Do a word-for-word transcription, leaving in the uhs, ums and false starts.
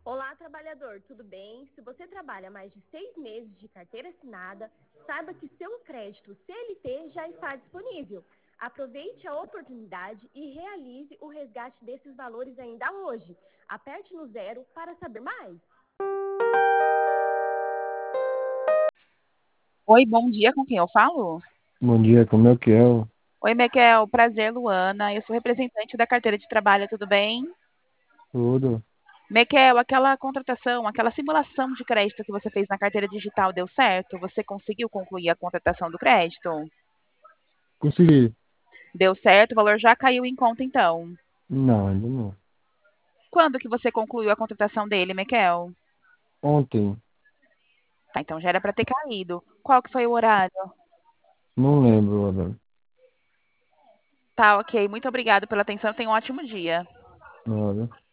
Olá, trabalhador, tudo bem? Se você trabalha mais de seis meses de carteira assinada, saiba que seu crédito C L T já está disponível. Aproveite a oportunidade e realize o resgate desses valores ainda hoje. Aperte no zero para saber mais. Oi, bom dia, com quem eu falo? Bom dia, como é que é? o- Oi, Mequel, prazer, Luana. Eu sou representante da carteira de trabalho, tudo bem? Tudo? Mequel, aquela contratação, aquela simulação de crédito que você fez na carteira digital deu certo? Você conseguiu concluir a contratação do crédito? Consegui. Deu certo, o valor já caiu em conta então. Não, ainda não. Quando que você concluiu a contratação dele, Mequel? Ontem, Tá, então já era para ter caído. Qual que foi o horário? não lembro, olha. Tá, ok. Muito obrigada pela atenção. Tenha um ótimo dia. Olha.